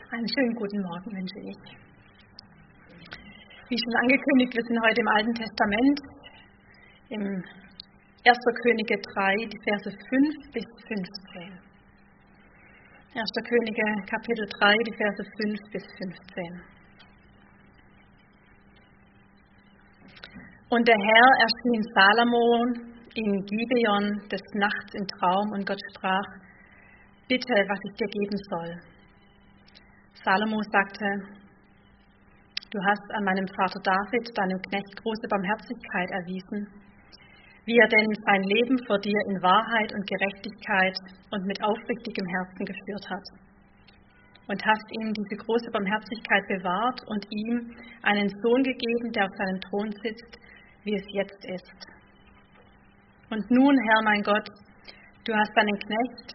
Einen schönen guten Morgen wünsche ich. Wie schon angekündigt, wir sind heute im Alten Testament, im 1. Könige 3, die Verse 5 bis 15. 1. Könige Kapitel 3, die Verse 5 bis 15. Und der Herr erschien Salomo in Gibeon des Nachts im Traum und Gott sprach: Bitte, was ich dir geben soll. Salomo sagte: Du hast an meinem Vater David, deinem Knecht, große Barmherzigkeit erwiesen, wie er denn sein Leben vor dir in Wahrheit und Gerechtigkeit und mit aufrichtigem Herzen geführt hat. Und hast ihm diese große Barmherzigkeit bewahrt und ihm einen Sohn gegeben, der auf seinem Thron sitzt, wie es jetzt ist. Und nun, Herr mein Gott, du hast deinem Knecht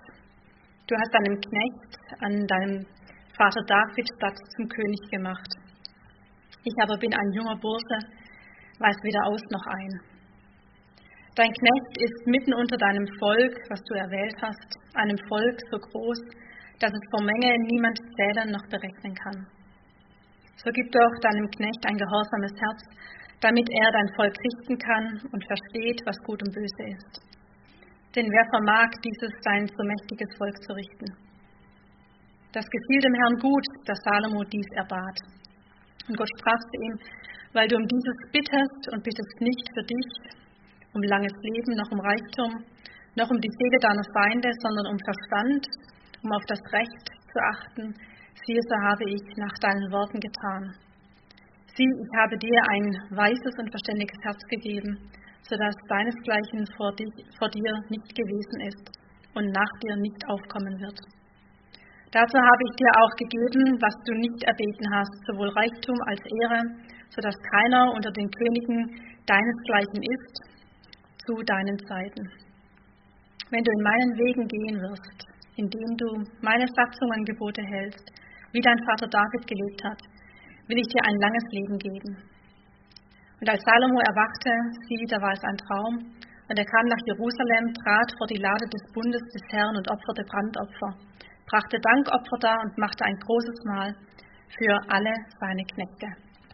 an deinem Vater David statt zum König gemacht. Ich aber bin ein junger Bursche, weiß weder aus noch ein. Dein Knecht ist mitten unter deinem Volk, was du erwählt hast, einem Volk so groß, dass es vor Menge niemand zählen noch berechnen kann. So gib doch deinem Knecht ein gehorsames Herz, damit er dein Volk richten kann und versteht, was gut und böse ist. Denn wer vermag, dieses dein so mächtiges Volk zu richten? Das gefiel dem Herrn gut, dass Salomo dies erbat. Und Gott sprach zu ihm: Weil du um dieses bittest und bittest nicht für dich, um langes Leben, noch um Reichtum, noch um die Seele deiner Feinde, sondern um Verstand, um auf das Recht zu achten, siehe, so habe ich nach deinen Worten getan. Sieh, ich habe dir ein weises und verständiges Herz gegeben, sodass deinesgleichen vor dir nicht gewesen ist und nach dir nicht aufkommen wird. Dazu habe ich dir auch gegeben, was du nicht erbeten hast, sowohl Reichtum als Ehre, sodass keiner unter den Königen deinesgleichen ist, zu deinen Zeiten. Wenn du in meinen Wegen gehen wirst, indem du meine Satzungen und Gebote hältst, wie dein Vater David gelebt hat, will ich dir ein langes Leben geben. Und als Salomo erwachte, sieh, da war es ein Traum, und er kam nach Jerusalem, trat vor die Lade des Bundes des Herrn und opferte Brandopfer, brachte Dankopfer dar und machte ein großes Mahl für alle seine Knechte.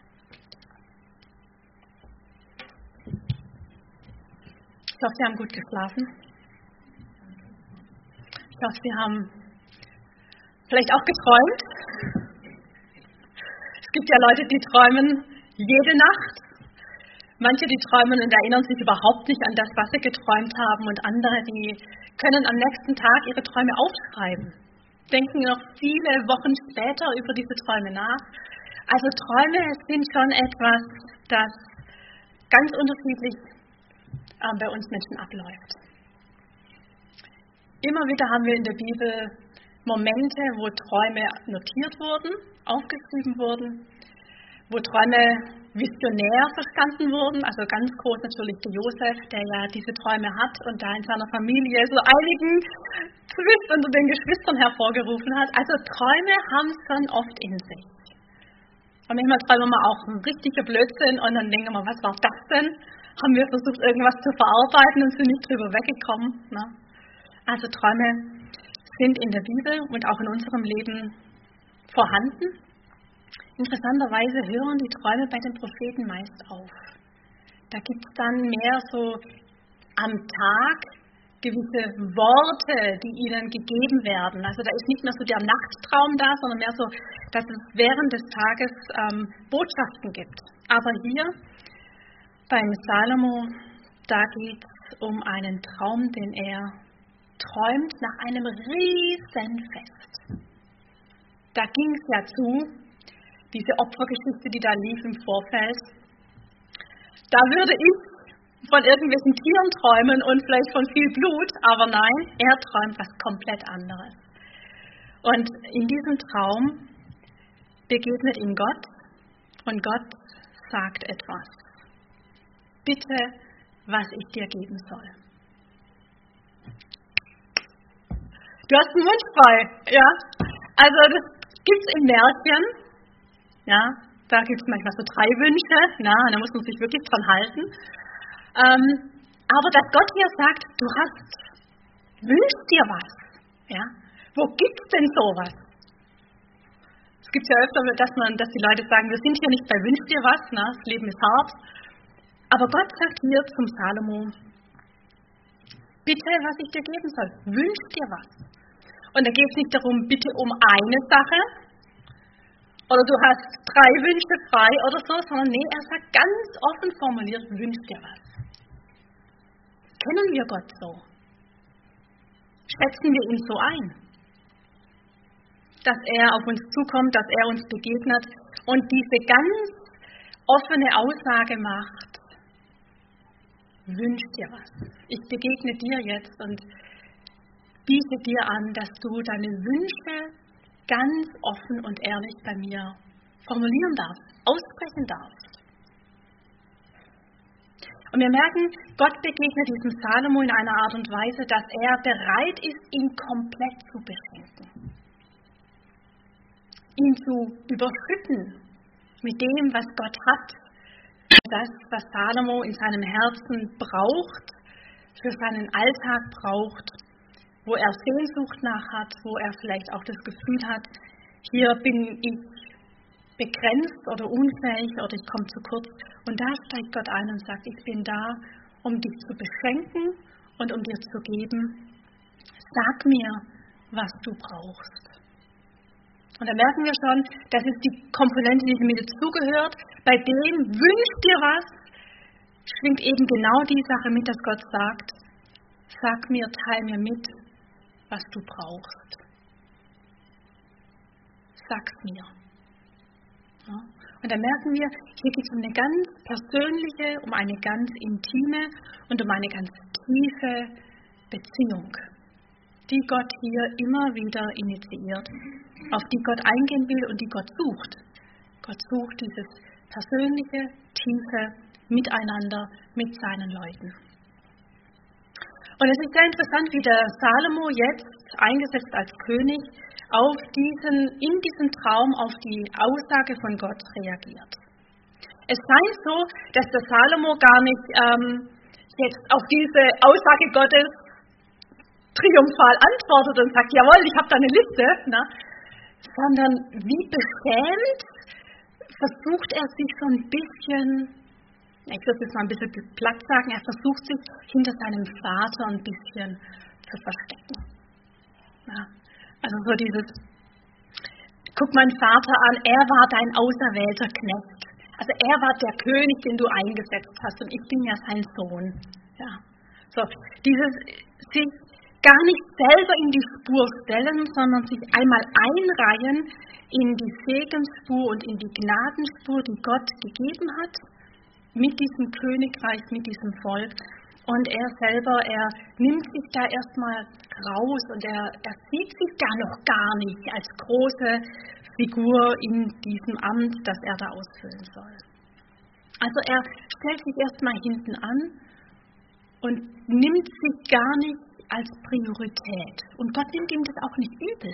Ich hoffe, Sie haben gut geschlafen. Ich hoffe, Sie haben vielleicht auch geträumt. Es gibt ja Leute, die träumen jede Nacht. Manche, die träumen und erinnern sich überhaupt nicht an das, was sie geträumt haben. Und andere, die können am nächsten Tag ihre Träume aufschreiben. Denken noch viele Wochen später über diese Träume nach. Also Träume sind schon etwas, das ganz unterschiedlich bei uns Menschen abläuft. Immer wieder haben wir in der Bibel Momente, wo Träume notiert wurden, aufgeschrieben wurden, wo Träume visionär verstanden wurden. Also ganz groß natürlich der Josef, der ja diese Träume hat und da in seiner Familie so einigen Zwist unter den Geschwistern hervorgerufen hat. Also Träume haben es schon oft in sich. Und manchmal träumen wir auch ein richtiger Blödsinn und dann denken wir, was war das denn? Haben wir versucht, irgendwas zu verarbeiten und sind nicht drüber weggekommen. Ne? Also Träume sind in der Bibel und auch in unserem Leben vorhanden. Interessanterweise hören die Träume bei den Propheten meist auf. Da gibt es dann mehr so am Tag gewisse Worte, die ihnen gegeben werden. Also da ist nicht mehr so der Nachttraum da, sondern mehr so, dass es während des Tages Botschaften gibt. Aber hier beim Salomo, da geht es um einen Traum, den er träumt nach einem Riesenfest. Da ging es ja zu, diese Opfergeschichte, die da lief im Vorfeld. Da würde ich von irgendwelchen Tieren träumen und vielleicht von viel Blut, aber nein, er träumt was komplett anderes. Und in diesem Traum begegnet ihm Gott und Gott sagt etwas. Bitte, was ich dir geben soll. Du hast den Mund frei, ja? Also das gibt es in Märchen, ja? Da gibt es manchmal so 3 Wünsche, na, da muss man sich wirklich dran halten. Aber dass Gott hier sagt, du wünschst dir was, ja? Wo gibt's denn sowas? Es gibt ja öfter, dass die Leute sagen, wir sind hier nicht bei Wünsch dir was, ne? Das Leben ist hart. Aber Gott sagt hier zum Salomo, bitte, was ich dir geben soll, wünsch dir was. Und da geht es nicht darum, bitte um eine Sache, oder du hast 3 Wünsche frei oder so, sondern nee, er sagt ganz offen formuliert, wünsch dir was. Kennen wir Gott so? Schätzen wir ihn so ein? Dass er auf uns zukommt, dass er uns begegnet und diese ganz offene Aussage macht, wünsch dir was. Ich begegne dir jetzt und biete dir an, dass du deine Wünsche ganz offen und ehrlich bei mir formulieren darfst, aussprechen darfst. Und wir merken, Gott begegnet diesem Salomo in einer Art und Weise, dass er bereit ist, ihn komplett zu beschenken. Ihn zu überschütten mit dem, was Gott hat. Das, was Salomo in seinem Herzen braucht, für seinen Alltag braucht, wo er Sehnsucht nach hat, wo er vielleicht auch das Gefühl hat, hier bin ich begrenzt oder unfähig oder ich komme zu kurz. Und da steigt Gott ein und sagt, ich bin da, um dich zu beschenken und um dir zu geben. Sag mir, was du brauchst. Und da merken wir schon, das ist die Komponente, die mir dazugehört. Bei dem wünsch dir was, schwingt eben genau die Sache mit, dass Gott sagt, sag mir, teil mir mit, was du brauchst. Sag's mir. Ja? Und da merken wir, hier geht es um eine ganz persönliche, um eine ganz intime und um eine ganz tiefe Beziehung, die Gott hier immer wieder initiiert, auf die Gott eingehen will und die Gott sucht. Gott sucht dieses persönliche, tiefe Miteinander mit seinen Leuten. Und es ist sehr interessant, wie der Salomo jetzt, eingesetzt als König, in diesem Traum auf die Aussage von Gott reagiert. Es scheint so, dass der Salomo gar nicht jetzt auf diese Aussage Gottes triumphal antwortet und sagt, jawohl, ich habe da eine Liste, ne? Sondern wie beschämt versucht er sich so ein bisschen, ich würde jetzt mal ein bisschen platt sagen, er versucht sich hinter seinem Vater ein bisschen zu verstecken. Ja, also so dieses, guck meinen Vater an, er war dein auserwählter Knecht. Also er war der König, den du eingesetzt hast und ich bin ja sein Sohn. Ja, so dieses sich gar nicht selber in die Spur stellen, sondern sich einmal einreihen in die Segensspur und in die Gnadenspur, die Gott gegeben hat, mit diesem Königreich, mit diesem Volk. Und er selber, er nimmt sich da erstmal raus und er sieht sich da noch gar nicht als große Figur in diesem Amt, das er da ausfüllen soll. Also er stellt sich erstmal hinten an und nimmt sich gar nicht als Priorität. Und Gott nimmt ihm das auch nicht übel.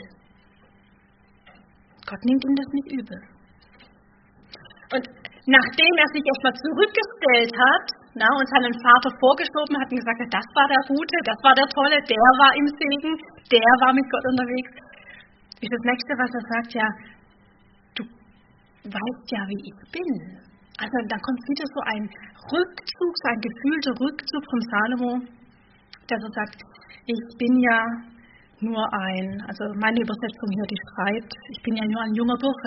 Gott nimmt ihm das nicht übel. Und nachdem er sich erstmal zurückgestellt hat, und seinen Vater vorgeschoben hat und gesagt hat, das war der Gute, das war der Tolle, der war im Segen, der war mit Gott unterwegs, ist das Nächste, was er sagt, ja, du weißt ja, wie ich bin. Also dann kommt wieder so ein Rückzug, so ein gefühlter Rückzug vom Salomo, der so sagt, ich bin ja nur also meine Übersetzung hier, die schreibt, ich bin ja nur ein junger Bursche.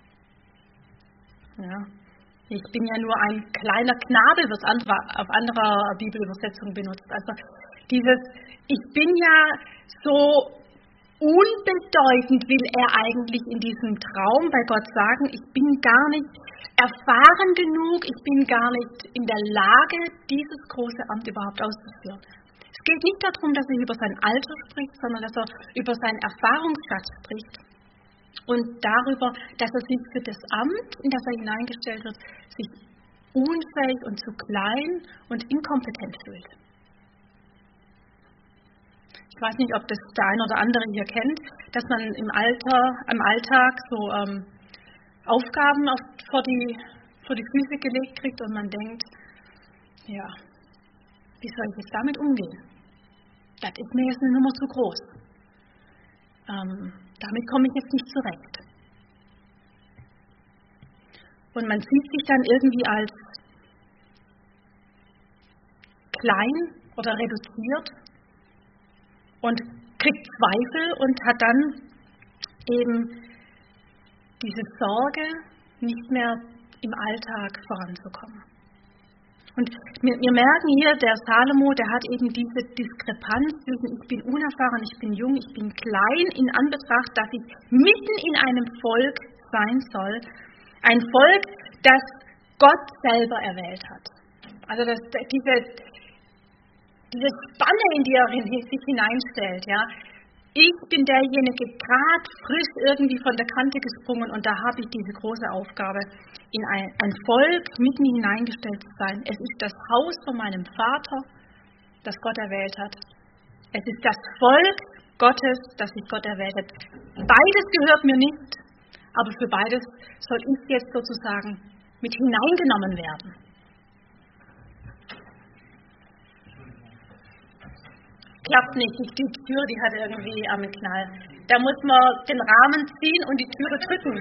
Ja. Ich bin ja nur ein kleiner Knabe, wird auf anderer Bibelübersetzung benutzt. Also dieses, ich bin ja so unbedeutend, will er eigentlich in diesem Traum bei Gott sagen, ich bin gar nicht erfahren genug, ich bin gar nicht in der Lage, dieses große Amt überhaupt auszuführen. Es geht nicht darum, dass er über sein Alter spricht, sondern dass er über seinen Erfahrungsschatz spricht. Und darüber, dass er sich für das Amt, in das er hineingestellt wird, sich unfähig und zu klein und inkompetent fühlt. Ich weiß nicht, ob das der eine oder andere hier kennt, dass man im Alltag so Aufgaben vor die Füße gelegt kriegt und man denkt, ja, wie soll ich jetzt damit umgehen? Das ist mir jetzt eine Nummer zu groß. Damit komme ich jetzt nicht zurecht. und man sieht sich dann irgendwie als klein oder reduziert und kriegt Zweifel und hat dann eben diese Sorge, nicht mehr im Alltag voranzukommen. Und wir merken hier, der Salomo, der hat eben diese Diskrepanz zwischen ich bin unerfahren, ich bin jung, ich bin klein, in Anbetracht, dass ich mitten in einem Volk sein soll. Ein Volk, das Gott selber erwählt hat. Also diese Spanne, in die er sich hineinstellt, ja. Ich bin derjenige, gerade frisch irgendwie von der Kante gesprungen und da habe ich diese große Aufgabe, in ein Volk mitten hineingestellt zu sein. Es ist das Haus von meinem Vater, das Gott erwählt hat. Es ist das Volk Gottes, das sich Gott erwählt hat. Beides gehört mir nicht, aber für beides soll ich jetzt sozusagen mit hineingenommen werden. Klappt nicht, die Tür, die hat irgendwie am Knall. Da muss man den Rahmen ziehen und die Türe drücken.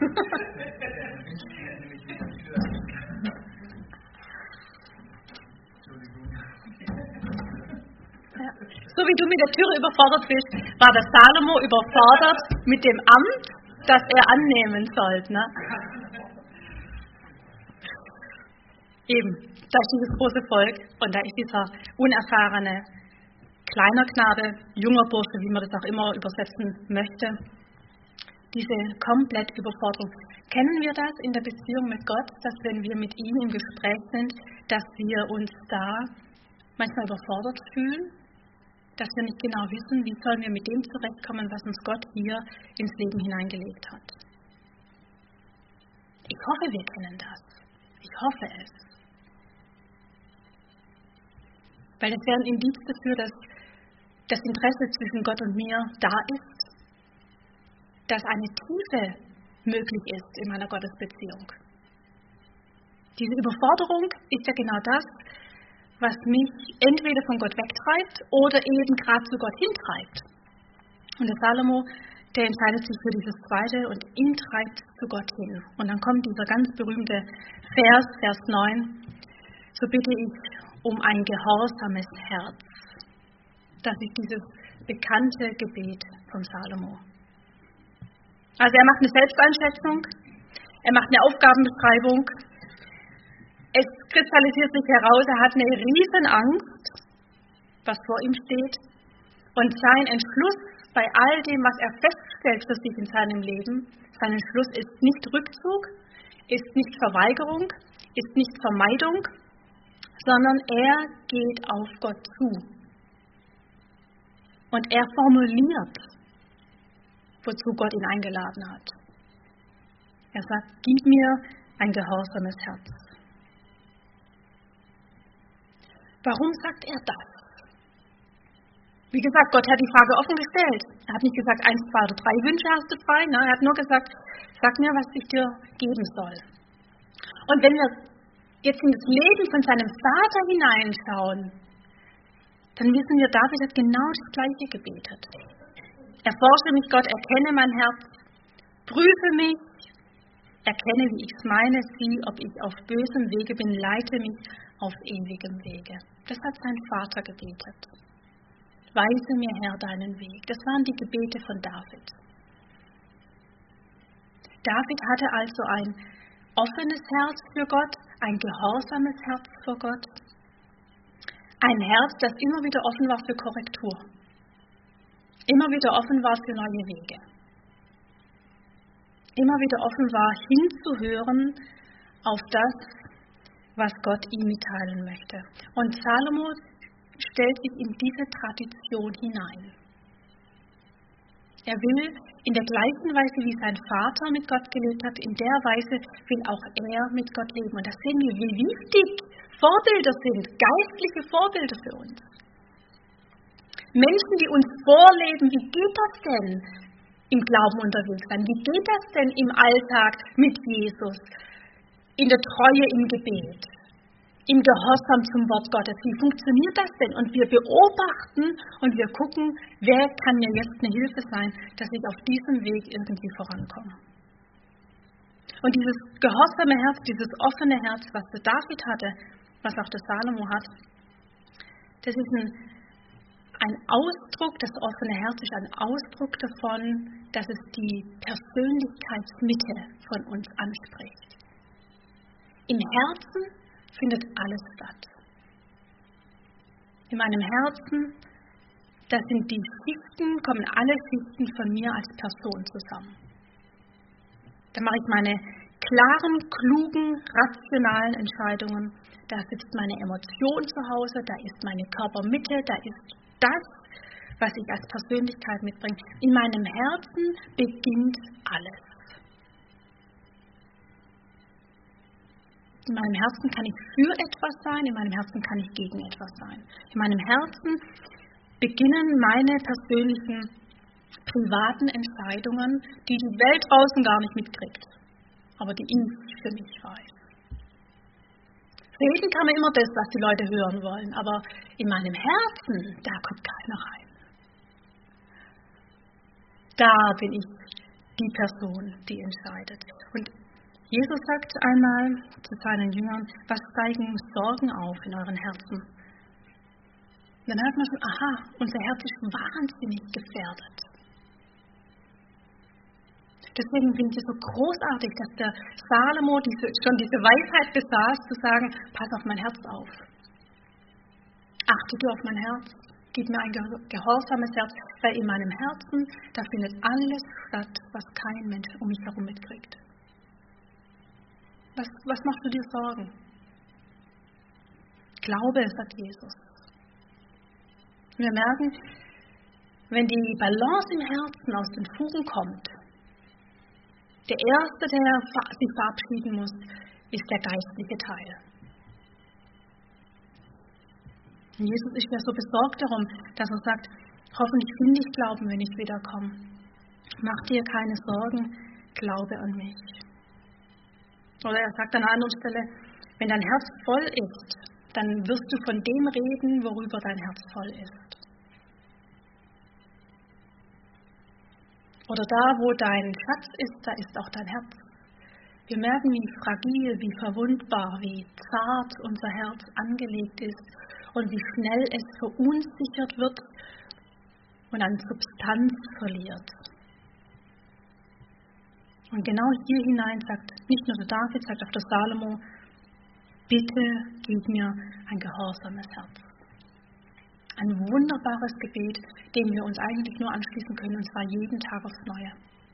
Ja. So wie du mit der Türe überfordert bist, war der Salomo überfordert mit dem Amt, das er annehmen sollte. Ne? Eben, da ist dieses große Volk und da ist dieser unerfahrene kleiner Knabe, junger Bursche, wie man das auch immer übersetzen möchte, diese komplette Überforderung. Kennen wir das in der Beziehung mit Gott, dass wenn wir mit ihm im Gespräch sind, dass wir uns da manchmal überfordert fühlen, dass wir nicht genau wissen, wie sollen wir mit dem zurechtkommen, was uns Gott hier ins Leben hineingelegt hat. Ich hoffe, wir kennen das. Ich hoffe es. Weil es wäre ein Indiz dafür, dass das Interesse zwischen Gott und mir da ist, dass eine Tiefe möglich ist in meiner Gottesbeziehung. Diese Überforderung ist ja genau das, was mich entweder von Gott wegtreibt oder eben gerade zu Gott hintreibt. Und der Salomo, der entscheidet sich für dieses Zweite und ihn treibt zu Gott hin. Und dann kommt dieser ganz berühmte Vers 9, so bitte ich um ein gehorsames Herz. Das ist dieses bekannte Gebet von Salomo. Also er macht eine Selbsteinschätzung, er macht eine Aufgabenbeschreibung, es kristallisiert sich heraus, er hat eine riesen Angst, was vor ihm steht, und sein Entschluss bei all dem, was er feststellt für sich in seinem Leben, sein Entschluss ist nicht Rückzug, ist nicht Verweigerung, ist nicht Vermeidung, sondern er geht auf Gott zu. Und er formuliert, wozu Gott ihn eingeladen hat. Er sagt, gib mir ein gehorsames Herz. Warum sagt er das? Wie gesagt, Gott hat die Frage offen gestellt. Er hat nicht gesagt, 1, 2 oder 3 Wünsche hast du frei. Nein, er hat nur gesagt, sag mir, was ich dir geben soll. Und wenn wir jetzt in das Leben von seinem Vater hineinschauen, dann wissen wir, David hat genau das Gleiche gebetet. Erforsche mich, Gott, erkenne mein Herz, prüfe mich, erkenne, wie ich es meine, sieh, ob ich auf bösem Wege bin, leite mich auf ewigem Wege. Das hat sein Vater gebetet. Weise mir, Herr, deinen Weg. Das waren die Gebete von David. David hatte also ein offenes Herz für Gott, ein gehorsames Herz vor Gott. Ein Herz, das immer wieder offen war für Korrektur. Immer wieder offen war für neue Wege. Immer wieder offen war, hinzuhören auf das, was Gott ihm mitteilen möchte. Und Salomo stellt sich in diese Tradition hinein. Er will in der gleichen Weise, wie sein Vater mit Gott gelebt hat, in der Weise will auch er mit Gott leben. Und da sehen wir, wie wichtig Vorbilder sind, geistliche Vorbilder für uns. Menschen, die uns vorleben, wie geht das denn im Glauben unterwegs sein? Wie geht das denn im Alltag mit Jesus, in der Treue im Gebet, im Gehorsam zum Wort Gottes? Wie funktioniert das denn? Und wir beobachten und wir gucken, wer kann mir jetzt eine Hilfe sein, dass ich auf diesem Weg irgendwie vorankomme. Und dieses gehorsame Herz, dieses offene Herz, was der David hatte, was auch der Salomo hat, das ist ein Ausdruck, das offene Herz ist ein Ausdruck davon, dass es die Persönlichkeitsmitte von uns anspricht. Im Herzen findet alles statt. In meinem Herzen, da sind die Schichten, kommen alle Schichten von mir als Person zusammen. Da mache ich meine klaren, klugen, rationalen Entscheidungen. Da sitzt meine Emotion zu Hause, da ist meine Körpermitte, da ist das, was ich als Persönlichkeit mitbringe. In meinem Herzen beginnt alles. In meinem Herzen kann ich für etwas sein, in meinem Herzen kann ich gegen etwas sein. In meinem Herzen beginnen meine persönlichen, privaten Entscheidungen, die die Welt draußen gar nicht mitkriegt, aber die ich für mich weiß. Reden kann man immer das, was die Leute hören wollen, aber in meinem Herzen, da guckt keiner rein. Da bin ich die Person, die entscheidet. Und Jesus sagt einmal zu seinen Jüngern, was steigen Sorgen auf in euren Herzen? Und dann hört man schon, aha, unser Herz ist wahnsinnig gefährdet. Deswegen finde ich es so großartig, dass der Salomo schon diese Weisheit besaß, zu sagen, pass auf mein Herz auf. Achte du auf mein Herz, gib mir ein gehorsames Herz, weil in meinem Herzen, da findet alles statt, was kein Mensch um mich herum mitkriegt. Was machst du dir Sorgen? Glaube, sagt Jesus. Wir merken, wenn die Balance im Herzen aus den Fugen kommt, der Erste, der sich verabschieden muss, ist der geistliche Teil. Und Jesus ist ja so besorgt darum, dass er sagt, hoffentlich finde ich Glauben, wenn ich wiederkomme. Mach dir keine Sorgen, glaube an mich. Oder er sagt an einer anderen Stelle, wenn dein Herz voll ist, dann wirst du von dem reden, worüber dein Herz voll ist. Oder da, wo dein Schatz ist, da ist auch dein Herz. Wir merken, wie fragil, wie verwundbar, wie zart unser Herz angelegt ist und wie schnell es verunsichert wird und an Substanz verliert. Und genau hier hinein sagt nicht nur der David, sagt auch der Salomo, bitte gib mir ein gehorsames Herz. Ein wunderbares Gebet, dem wir uns eigentlich nur anschließen können, und zwar jeden Tag aufs Neue.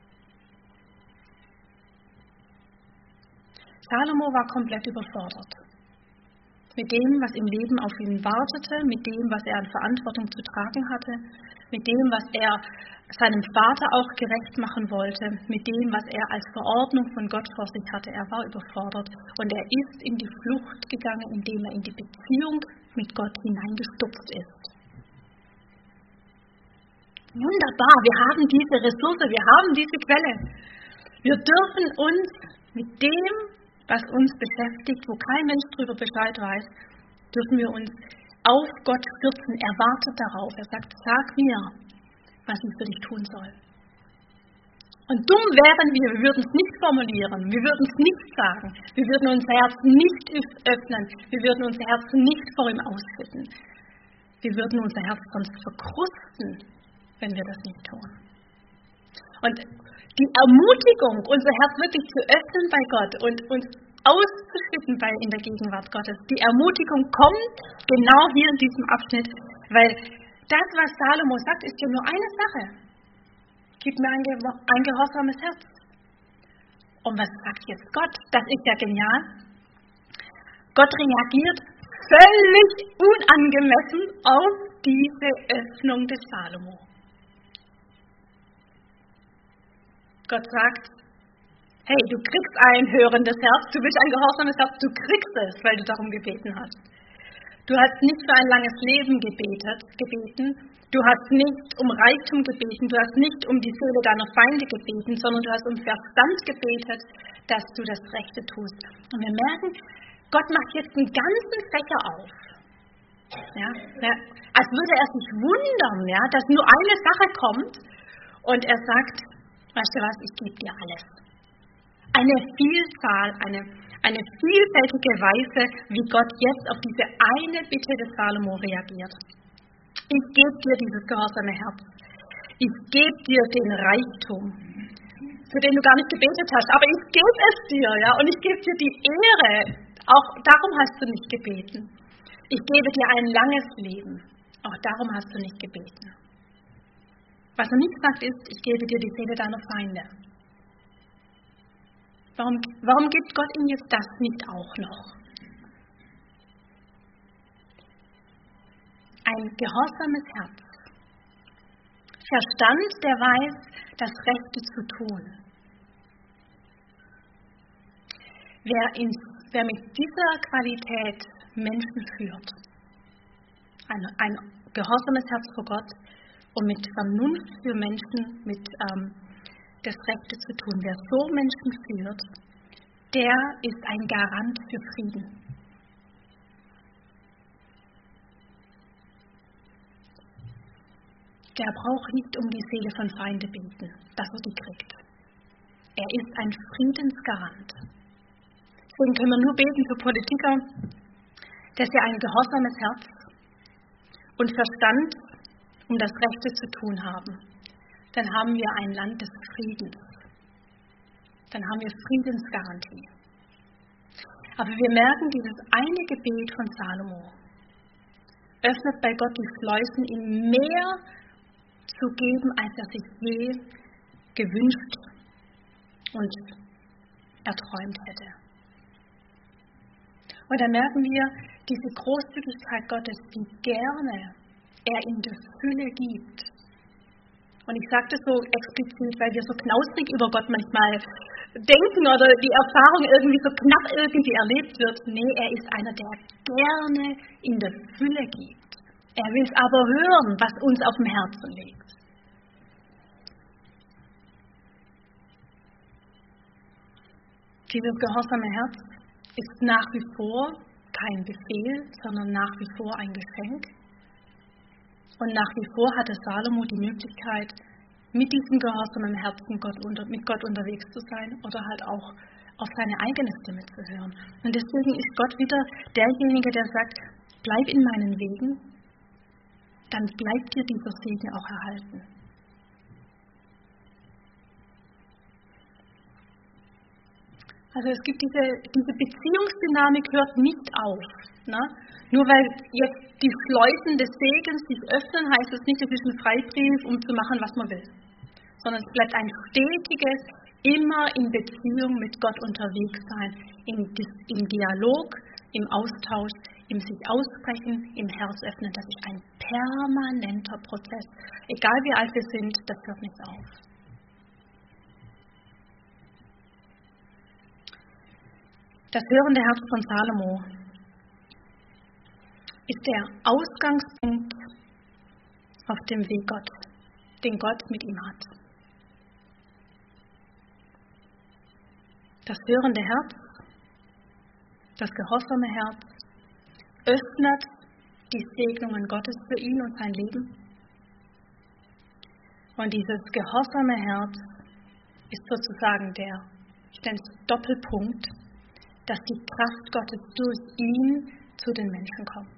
Salomo war komplett überfordert. Mit dem, was im Leben auf ihn wartete, mit dem, was er an Verantwortung zu tragen hatte, mit dem, was er seinem Vater auch gerecht machen wollte, mit dem, was er als Verordnung von Gott vor sich hatte. Er war überfordert und er ist in die Flucht gegangen, indem er in die Beziehung mit Gott hineingestürzt ist. Wunderbar, wir haben diese Ressource, wir haben diese Quelle. Wir dürfen uns mit dem, was uns beschäftigt, wo kein Mensch darüber Bescheid weiß, dürfen wir uns auf Gott stürzen. Er wartet darauf. Er sagt, sag mir, was ich für dich tun soll. Und dumm wären wir würden es nicht formulieren, wir würden es nicht sagen, wir würden unser Herz nicht öffnen, wir würden unser Herz nicht vor ihm ausschütten. Wir würden unser Herz sonst verkrusten, wenn wir das nicht tun. Und die Ermutigung, unser Herz wirklich zu öffnen bei Gott und uns auszuschütten in der Gegenwart Gottes, die Ermutigung kommt genau hier in diesem Abschnitt, weil das, was Salomo sagt, ist ja nur eine Sache. Gib mir ein gehorsames Herz. Und was sagt jetzt Gott? Das ist ja genial. Gott reagiert völlig unangemessen auf diese Öffnung des Salomo. Gott sagt, hey, du kriegst ein hörendes Herz, du willst ein gehorsames Herz, du kriegst es, weil du darum gebeten hast. Du hast nicht für ein langes Leben gebeten, du hast nicht um Reichtum gebeten, du hast nicht um die Seele deiner Feinde gebeten, sondern du hast um Verstand gebetet, dass du das Rechte tust. Und wir merken, Gott macht jetzt einen ganzen Fächer auf. Ja, als würde er sich wundern, ja, dass nur eine Sache kommt und er sagt, weißt du was, ich gebe dir alles. Eine Vielzahl, eine vielfältige Weise, wie Gott jetzt auf diese eine Bitte des Salomo reagiert. Ich gebe dir dieses gehorsame Herz. Ich gebe dir den Reichtum, für den du gar nicht gebetet hast, aber ich gebe es dir, ja, und ich gebe dir die Ehre. Auch darum hast du nicht gebeten. Ich gebe dir ein langes Leben. Auch darum hast du nicht gebeten. Was er nicht sagt ist, ich gebe dir die Seele deiner Feinde. Warum gibt Gott ihm jetzt das nicht auch noch? Ein gehorsames Herz. Verstand, der weiß, das Rechte zu tun. Wer mit dieser Qualität Menschen führt, ein gehorsames Herz vor Gott und mit Vernunft für Menschen, mit das Rechte zu tun, wer so Menschen führt, der ist ein Garant für Frieden. Der braucht nicht um die Seele von Feinde beten, dass er die kriegt. Er ist ein Friedensgarant. Deswegen können wir nur beten für Politiker, dass sie ein gehorsames Herz und Verstand um das Rechte zu tun haben. Dann haben wir ein Land des Friedens. Dann haben wir Friedensgarantie. Aber wir merken, dieses eine Gebet von Salomo öffnet bei Gott die Schleusen, ihm mehr zu geben, als er sich je gewünscht und erträumt hätte. Und dann merken wir diese Großzügigkeit Gottes, wie gerne er in der Fülle gibt. Und ich sage das so explizit, weil wir so knausrig über Gott manchmal denken oder die Erfahrung irgendwie so knapp irgendwie erlebt wird. Nee, er ist einer, der gerne in der Fülle gibt. Er will es aber hören, was uns auf dem Herzen liegt. Dieses gehorsame Herz ist nach wie vor kein Befehl, sondern nach wie vor ein Geschenk. Und nach wie vor hatte Salomo die Möglichkeit, mit diesem gehorsamen Herzen mit Gott unterwegs zu sein oder halt auch auf seine eigene Stimme zu hören. Und deswegen ist Gott wieder derjenige, der sagt, bleib in meinen Wegen, dann bleibt dir dieser Segen auch erhalten. Also es gibt diese Beziehungsdynamik hört nicht auf. Ne? Nur weil jetzt die Schleusen des Segens sich öffnen, heißt es nicht, es ist ein Freibrief, um zu machen, was man will. Sondern es bleibt ein stetiges, immer in Beziehung mit Gott unterwegs sein, im Dialog, im Austausch, im sich aussprechen, im Herz öffnen. Das ist ein permanenter Prozess. Egal wie alt wir sind, das hört nicht auf. Das hörende Herz von Salomo ist der Ausgangspunkt auf dem Weg Gott, den Gott mit ihm hat. Das hörende Herz, das gehorsame Herz, öffnet die Segnungen Gottes für ihn und sein Leben. Und dieses gehorsame Herz ist sozusagen der Doppelpunkt, dass die Kraft Gottes durch ihn zu den Menschen kommt.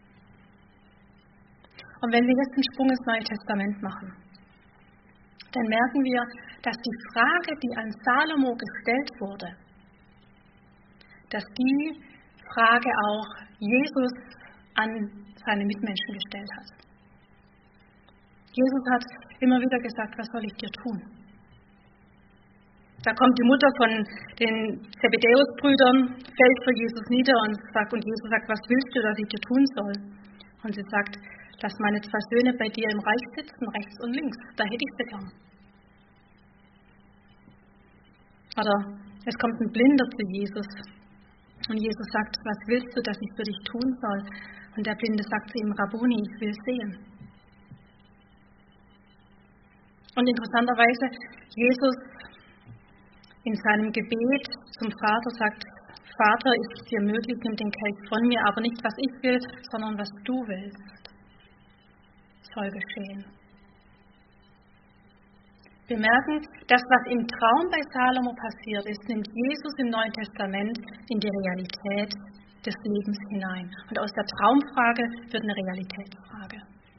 Und wenn wir jetzt den Sprung ins Neue Testament machen, dann merken wir, dass die Frage, die an Salomo gestellt wurde, dass die Frage auch Jesus an seine Mitmenschen gestellt hat. Jesus hat immer wieder gesagt, was soll ich dir tun? Da kommt die Mutter von den Zebedäus-Brüdern, fällt vor Jesus nieder und Jesus sagt, was willst du, dass ich dir tun soll? Und sie sagt, lass meine 2 Söhne bei dir im Reich sitzen, rechts und links, da hätte ich sie gern. Oder es kommt ein Blinder zu Jesus und Jesus sagt, was willst du, dass ich für dich tun soll? Und der Blinde sagt zu ihm, Rabbuni, ich will sehen. Und interessanterweise, Jesus in seinem Gebet zum Vater sagt, Vater, ist es dir möglich, nimm den Kelch von mir, aber nicht, was ich will, sondern was du willst, soll geschehen. Wir merken, das, was im Traum bei Salomo passiert ist, nimmt Jesus im Neuen Testament in die Realität des Lebens hinein. Und aus der Traumfrage wird eine Realitätsfrage.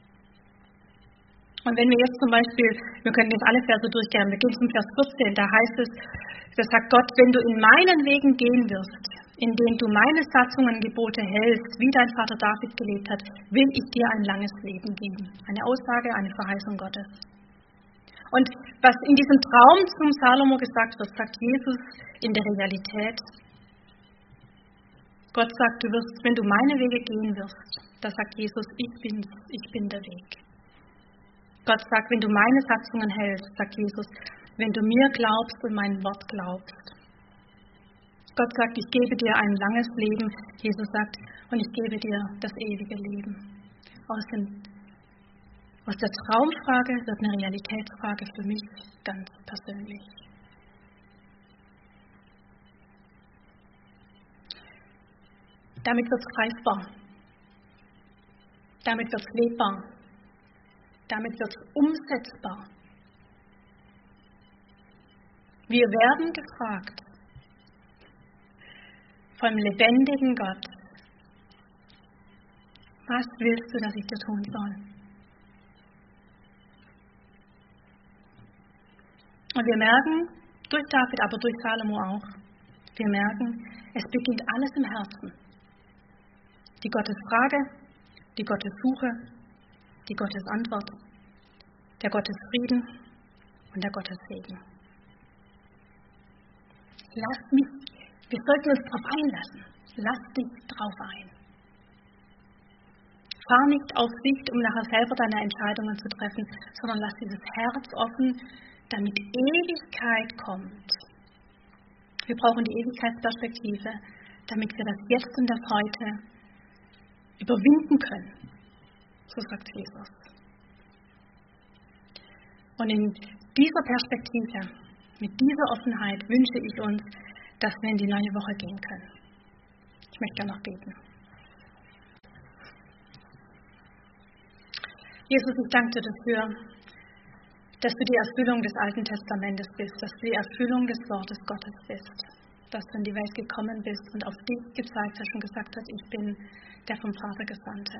Und wenn wir jetzt zum Beispiel, wir können jetzt alle Verse durchgehen, wir gehen zum Vers 14, da heißt es, da sagt Gott, wenn du in meinen Wegen gehen wirst, in denen du meine Satzungen, Gebote hältst, wie dein Vater David gelebt hat, will ich dir ein langes Leben geben. Eine Aussage, eine Verheißung Gottes. Und was in diesem Traum zum Salomo gesagt wird, sagt Jesus in der Realität. Gott sagt, du wirst, wenn du meine Wege gehen wirst, da sagt Jesus, ich bin der Weg. Gott sagt, wenn du meine Satzungen hältst, sagt Jesus, wenn du mir glaubst und mein Wort glaubst. Gott sagt, ich gebe dir ein langes Leben. Jesus sagt, und ich gebe dir das ewige Leben. Aus der Traumfrage wird eine Realitätsfrage für mich ganz persönlich. Damit wird es greifbar. Damit wird es lebbar. Damit wird es umsetzbar. Wir werden gefragt vom lebendigen Gott, was willst du, dass ich dir tun soll? Und wir merken, durch David, aber durch Salomo auch, wir merken, es beginnt alles im Herzen. Die Gottesfrage, die Gottessuche, die Gottesantwort, der Gottesfrieden und der Gottessegen. Wir sollten uns darauf einlassen. Lass dich drauf ein. Fahr nicht auf Sicht, um nachher selber deine Entscheidungen zu treffen, sondern lass dieses Herz offen, damit Ewigkeit kommt. Wir brauchen die Ewigkeitsperspektive, damit wir das Jetzt und das Heute überwinden können. So sagt Jesus. Und in dieser Perspektive, mit dieser Offenheit wünsche ich uns, dass wir in die neue Woche gehen können. Ich möchte noch beten. Jesus, ich danke dir dafür, dass du die Erfüllung des Alten Testamentes bist, dass du die Erfüllung des Wortes Gottes bist, dass du in die Welt gekommen bist und auf dich gezeigt hast und gesagt hast, ich bin der vom Vater Gesandte.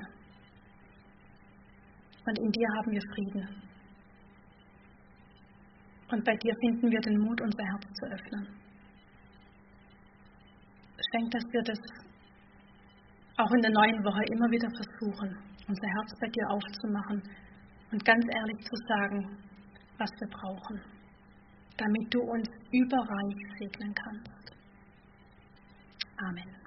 Und in dir haben wir Frieden. Und bei dir finden wir den Mut, unser Herz zu öffnen. Schenk, dass wir das auch in der neuen Woche immer wieder versuchen, unser Herz bei dir aufzumachen und ganz ehrlich zu sagen, was wir brauchen, damit du uns überreich segnen kannst. Amen.